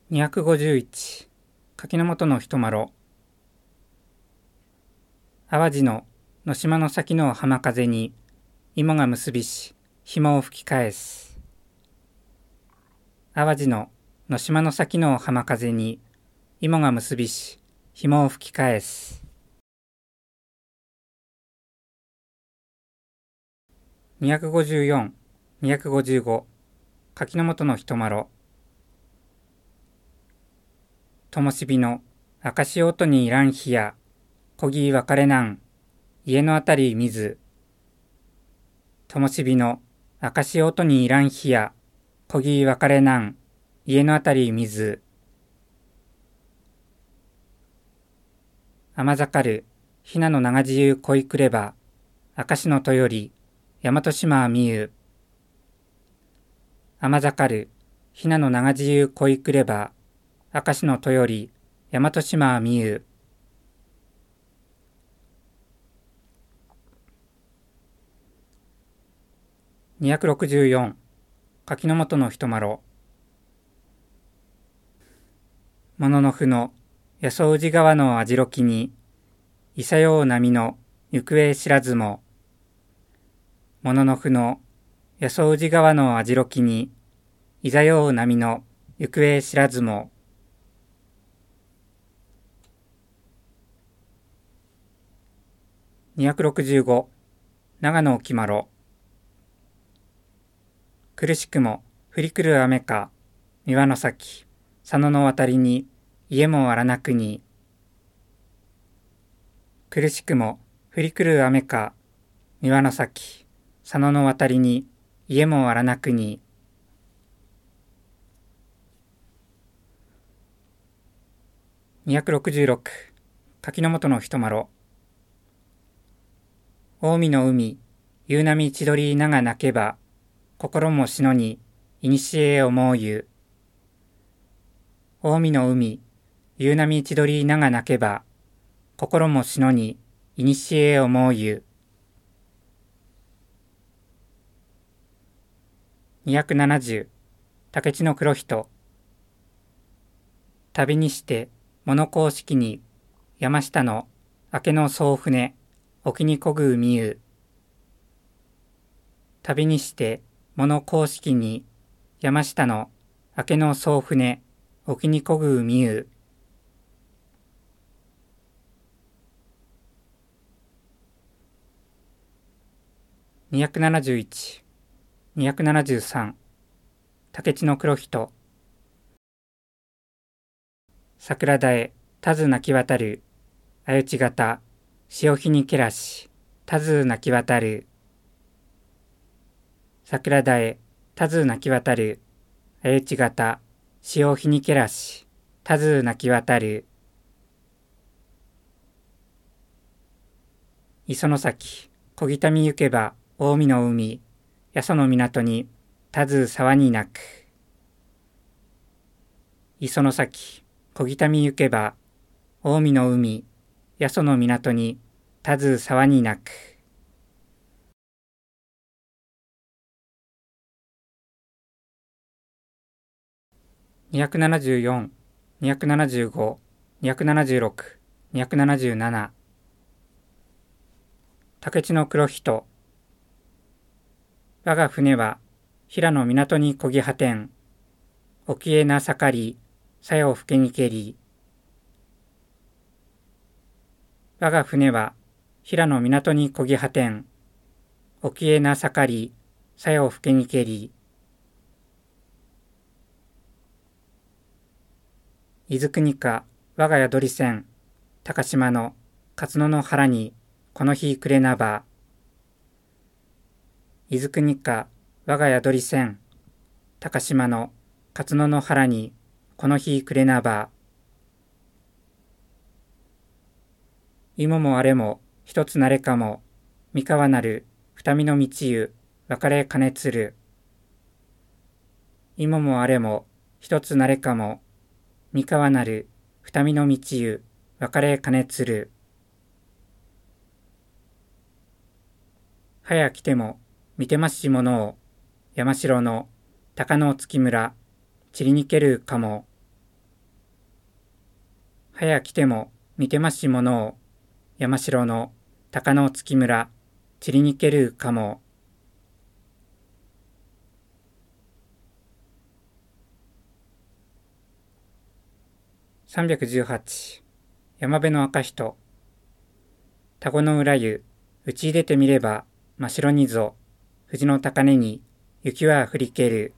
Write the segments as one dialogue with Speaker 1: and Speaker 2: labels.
Speaker 1: 251柿の本の人まろ。淡路の野島の先の浜風に芋が結びし紐を吹き返す。淡路の野島の先の浜風に芋が結びし紐を吹き返す。254、255柿の本の人まろ。灯火の明し音にいらん日やこぎ別れなん家のあたり水。灯火の明し音にいらん日やこぎ別れなん家のあたり水。甘盛るひなの長自由恋くれば明石のとより大和島みゆ。甘盛るひなの長自由恋くれば明石のとより大和島みゆ。264柿の本の人まろ。もののふのやそうじ川のあじろきにいさよう波の行方知らずも。もののふのやそうじ川のあじろきにいざよう波の行方知らずも。265長野沖まろ。苦しくも降り来る雨か三輪の先佐野の渡りに家もあらなくに。苦しくも降り来る雨か三輪の先佐野の渡りに家もあらなくに。266柿の本の人まろ。近江の海夕波千鳥名が鳴けば心もしのにいにしえ思うゆ。近江の海夕波千鳥名が鳴けば心もしのにいにしえ思うゆ。270竹地の黒人。旅にして物公式に山下の明けの総船沖にこぐ海ゆ。旅にして物公式に山下の明けの総船沖にこぐ海ゆ。271、273竹地の黒人。桜田へ田津泣き渡るあゆち型潮日にけらし田津泣き渡る。桜田へ田津泣き渡るあゆち型潮日にけらし田津泣き渡る。磯の崎小ぎたみゆけば近江の海やその港に田津沢に鳴く。磯の崎小ぎたみゆけば近江の海やその港に田津沢に鳴く。274、275、276、277竹地の黒人。我が船は平の港にこぎ果てん沖へな盛りさよふけにけり。我が船は平の港にこぎ果てん沖へな盛りさよふけにけり。伊豆国か我が宿り船高島の勝野の原にこの日暮れなば。伊豆国か我が宿り船高島の勝野の原にこの日暮れなば。芋もあれも一つなれかも三河なる二見の道ゆ別れ金つる。芋もあれも一つなれかも三河なる二見の道ゆ別れ金つる。早来ても見てましものを山城の高野月村散りにけるかも。 早来ても見てましものを、山城の高野月村、散りにけるかも。318山辺の赤人。田子の浦湯、打ち入れてみれば、真っ白にぞ、藤の高根に雪は降りける。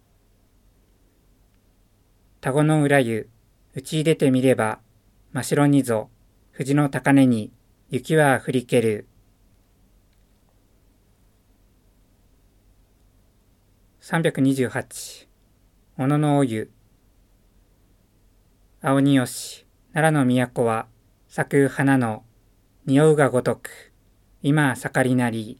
Speaker 1: 田子の浦湯、打ち入れてみれば、真っ白にぞ、藤の高根に雪は降りける。328小野のお湯。青によし、奈良の都は、咲く花の、匂うがごとく、今盛りなり。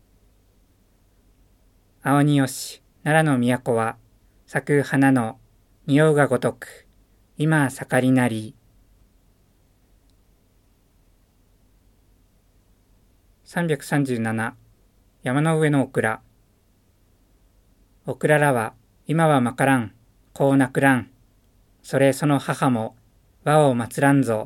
Speaker 1: 青によし、奈良の都は、咲く花の、匂うがごとく、今盛りなり。337山の上のオクラ。オクラらは、今はまからん、こうなくらん。それその母も、和を祭らんぞ。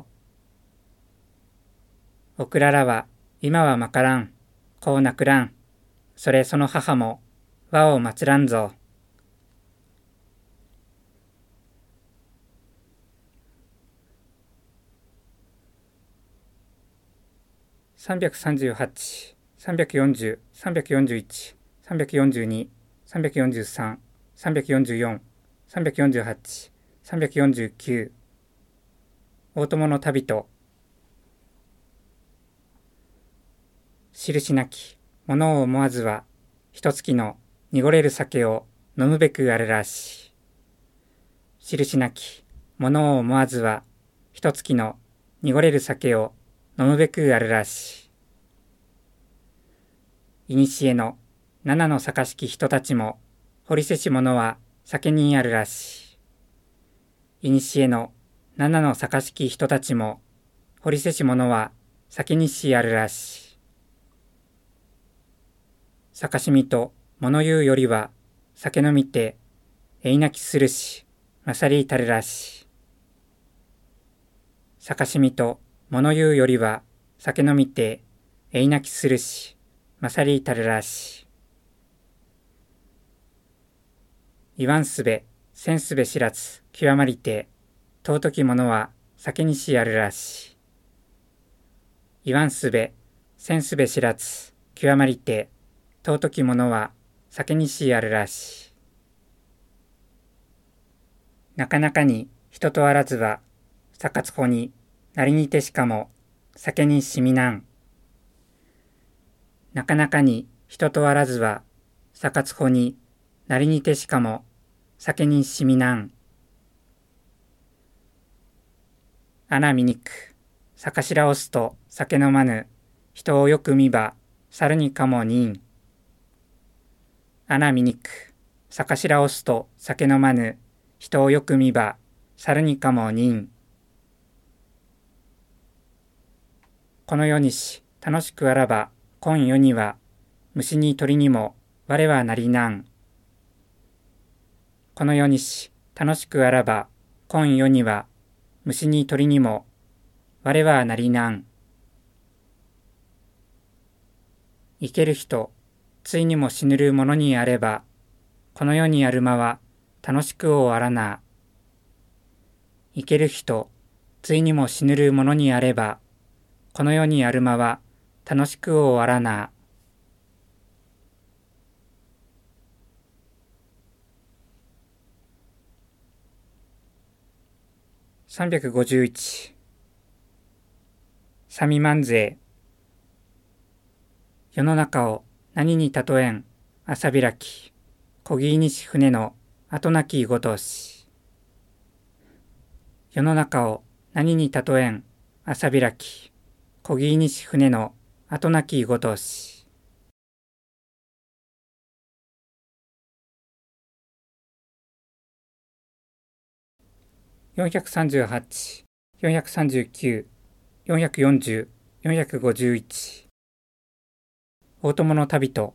Speaker 1: オクラらは、今はまからん、こうなくらん。それその母も、和を祭らんぞ。338、340、341、342、343、344、348、349。大友の旅と。印なき物を思わずは、一月の濁れる酒を飲むべくあるらし。印なき物を思わずは、一月の濁れる酒を飲むべくあるらし。いにしえの七の坂式人たちも、掘りせし者は酒にあるらし。いにしえの七の坂式人たちも、掘りせし者は酒にしあるらし。酒しみと物言うよりは、酒飲みて、えいなきするし、まさりたるらし。酒しみと物言うよりは、酒飲みて、えいなきするし、まさりたるらし。言わんすべ、せんすべ知らず、極まりて、尊き者は酒にしあるらし。言わんすべ、せんすべ知らず、極まりて、尊き者は酒にしあるらし。なかなかに人とあらずは、酒つほになりにてしかも酒にしみなん。なかなかに人とあらずは、酒つほになりにてしかも酒にしみなん。穴見にく、酒しらおすと酒飲まぬ、人をよく見ば、猿にかもにん。穴見にく、酒しらおすと酒飲まぬ、人をよく見ば、猿にかもにん。この世にし、楽しくあらば、今世には、虫に鳥にも、我はなりなん。この世にし、楽しくあらば、今世には、虫に鳥にも、我はなりなん。生ける人、ついにも死ぬるものにあれば、この世にある間は、楽しくをあらな。生ける人、ついにも死ぬるものにあれば、この世にある間は、楽しくをあらな。351サミマンゼ世の中を何に例えん朝開きこぎいにし船の後なきごとし。世の中を何に例えん朝開きこぎいにし船の後なきごとし。438、439、440、451。大友の旅と。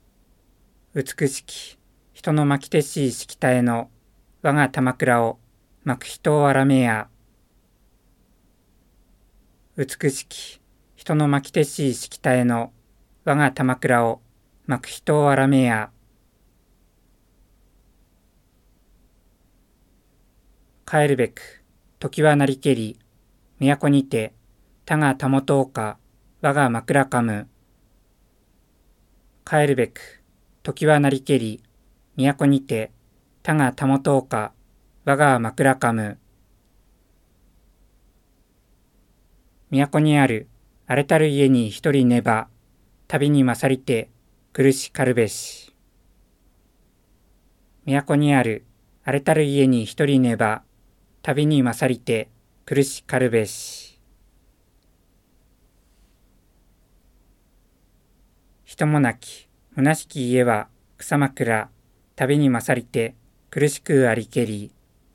Speaker 1: 美しき人の巻き手しいしきたえの我が玉倉を巻く人をあらめや。美しき人の巻き手しいしきたえの我が玉倉を巻く人をあらめや。帰るべく時はなりけり都にて他がたもとうか我が枕かむ。帰るべく時はなりけり都にて他がたもとうか我が枕かむ。都にある荒れたる家に一人ねば旅に勝りて苦しかるべし。都にある荒れたる家に一人ねば旅に勝りて苦しかるべし。人もなき虚しき家は草枕旅に勝りて苦しくありけり。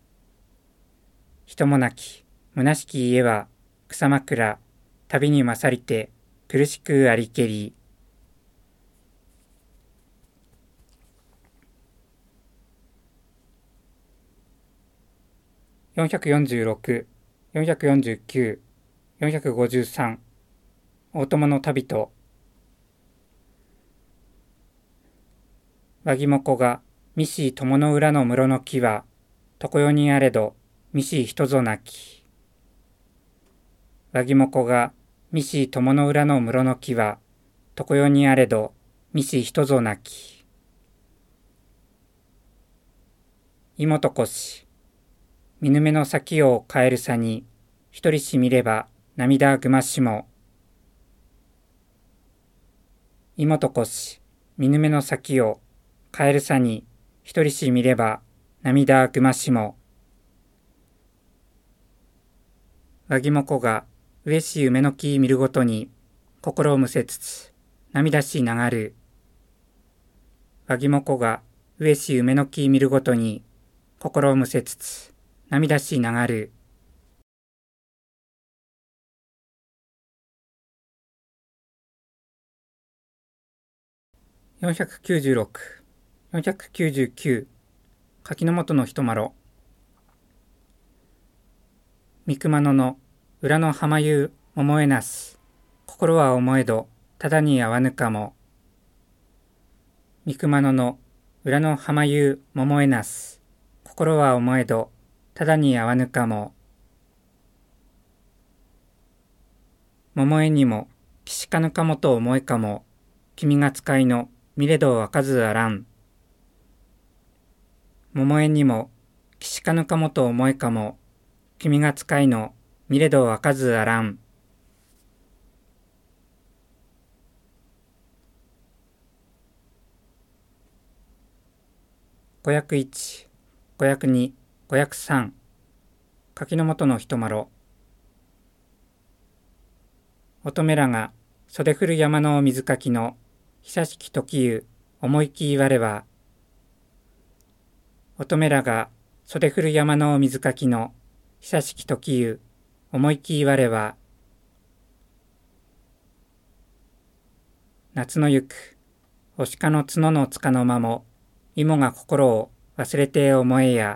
Speaker 1: 人もなき虚しき家は草枕旅に勝りて苦しくありけり。446、449、453大友の旅と。わぎもこがみし友の裏の室の木は常世にあれどみし人ぞなき。わぎもこがみし友の裏の室の木は常世にあれどみし人ぞなき。いもとこし見ぬめの先を変えるさに一人し見れば涙ぐましも。いもとこし見ぬめの先を変えるさに一人し見れば涙ぐましも。わぎもこが嬉しい梅の木見るごとに心をむせつつ涙し流る。わぎもこが嬉しい梅の木見るごとに心をむせつつ涙し流る。496、499柿の本の人まろ。三熊野の裏の浜湯桃えなす心は思えどただに合わぬかも。三熊野の裏の浜湯桃えなす心は思えどただに合わぬかも。桃えにも岸かぬかもと思えかも。君が使いの見れどわかずあらん。桃えにも岸かぬかもと思えかも。君が使いの見れどわかずあらん。501、502、503柿の本の人まろ。乙女らが袖降る山の水かきの久しき時ゆ思いき我は。乙女らが袖降る山の水かきの久しき時ゆ思いき我は。夏のゆくお鹿の角のつかの間も芋が心を忘れて思えや。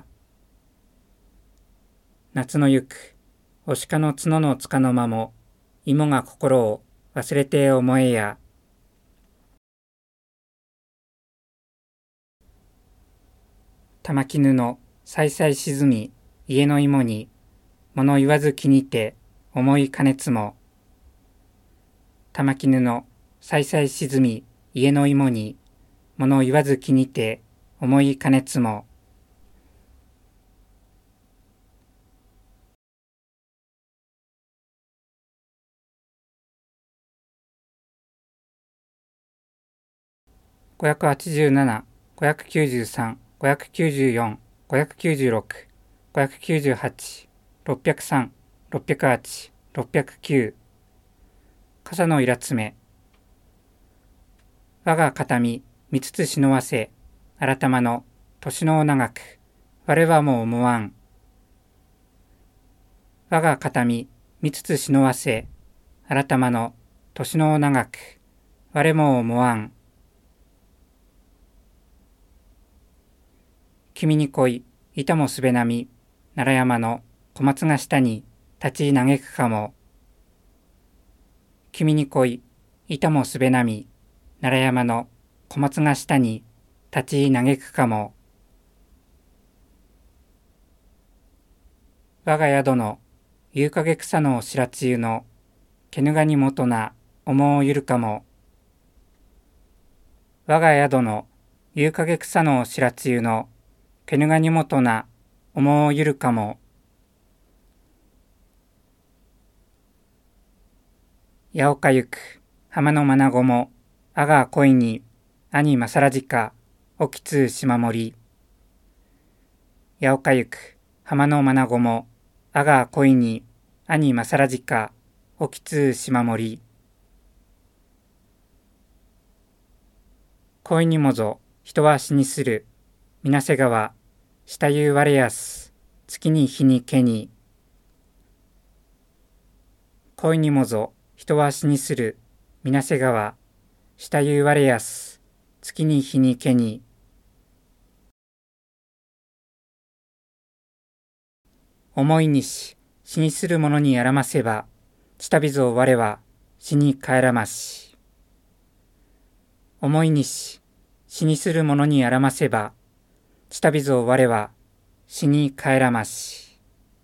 Speaker 1: 夏のゆくお鹿の角のつかの間も芋が心を忘れて思えや。玉絹のさいさい沈み家の芋に物言わず気にて思いかねつも。玉絹のさいさい沈み家の芋に物言わず気にて思いかねつも。587、593、594、596、598、603、608、609傘のイラつめ。我が形見三つつしのわせ改まの年の長く我はもう思わん。我が形見三つつしのわせ改まの年の長く我も思わん。君に恋板もすべなみ奈良山の小松が下に立ち嘆くかも。君に恋、板もすべなみ、奈良山の小松が下に立ち嘆くかも。我が宿の夕影草の白露のけぬがにもとな思うゆるかも。我が宿の夕影草の白露のけぬがにもとな思うゆるかも。八岡ゆく浜のまなごもあが恋に兄まさらじかおきつしまもり。八岡ゆく浜のまなごもあが恋に兄まさらじかおきつしまもり。恋にもぞ人は死にするみなせ川下ゆうわれやす月に日にけに。恋にもぞ人は死にするみなせ川下ゆうわれやす月に日にけに。思いにし死にする者にあらませばちたびぞ我は死に帰らまし。思いにし死にする者にあらませばちたびぞ我は死に帰らまし。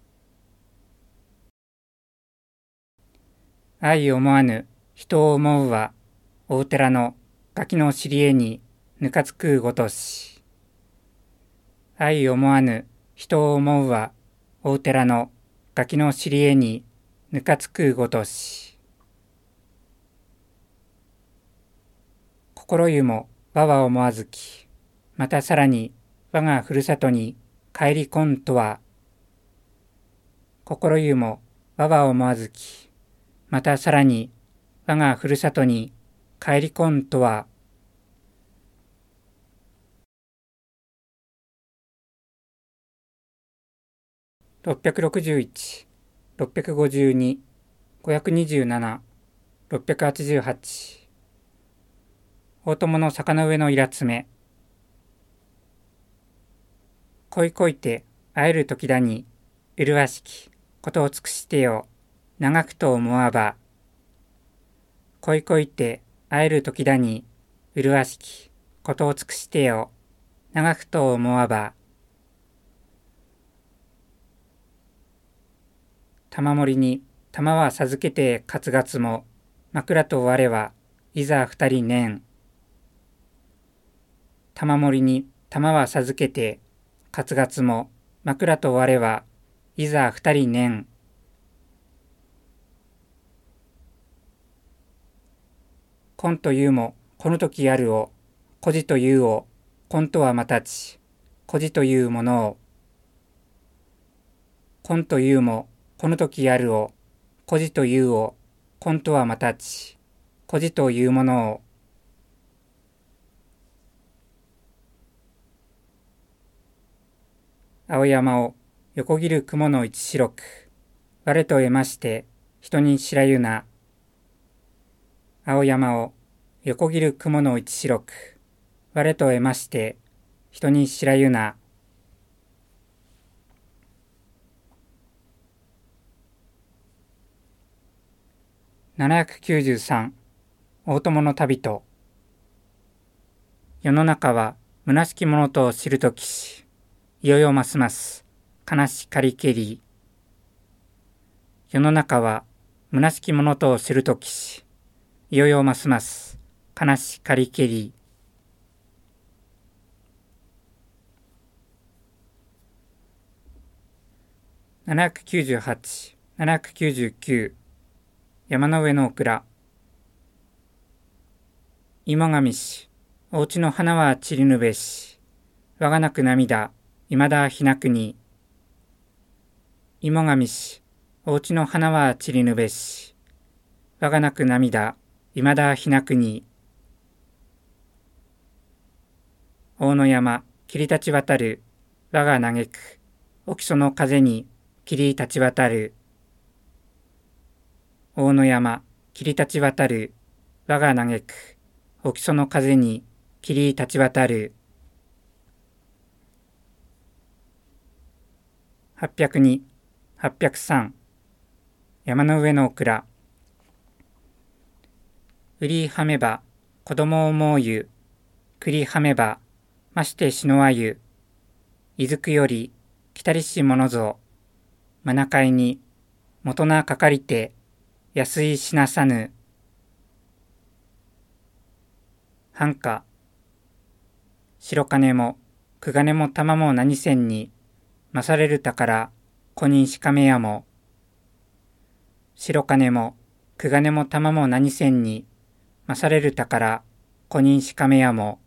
Speaker 1: 愛思わぬ人を思うは大寺のガの尻絵にぬかつくごとし。愛思わぬ人を思うは大寺のガの尻絵にぬかつくごとし。心ゆも我は思わずき、またさらに我がふるさとに帰りこんとは。心ゆも我は思わずき、またさらに我がふるさとに帰りこんとは。661、652、527、688。大友の坂の上のイラつめ。恋恋て会える時だに、麗しきことを尽くしてよ、長くと思わば。恋恋て会える時だに、麗しきことを尽くしてよ、長くと思わば。玉森に玉は授けてかつがつも、枕と我はいざ二人ねん。玉森に玉は授けてかつがつも、枕と我はいざ二人ねん。こんというもこの時あるを、こじというを、こんとはまたち、こじというものを。こんというもこの時あるを、こじというを、こんとはまたち、こじというものを。青山を横切る雲の一白く、我と得まして人に知らゆな。青山を横切る雲の一白く、我と得まして人に知らゆな。793、大友の旅と。世の中は虚しきものと知るときし、いよよますます悲しかりけり。世の中は虚しきものと知るときし、いよよますます悲しかりけり。798、799。山の上のオクラ。芋がみし、おうちの花は散りぬべし、我がなく涙、いまだひなくに。芋がみし、おうちの花は散りぬべし、我がなく涙、いまだひなくに。大野山、切り立ち渡る、我が嘆く、おきその風に、切り立ち渡る。大野山、切り立ち渡る、我が嘆く、おきその風に、切り立ち渡る。 802、803、山の上のオクラ。うりはめば、子供をもうゆ、くりはめば、ましてしのわゆ、いずくより、きたりしものぞ、まなかいに、もとなかかりて、やすいしなさぬ。はんか。白金も、くがねもたまも何せんに、まされるたから、こにんしかめやも。白金も、くがねもたまも何せんに、まされるたから、こにんしかめやも。